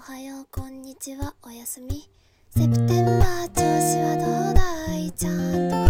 はようこんにちはおやすみ。セプテンバー調子はどうだい、ちゃんと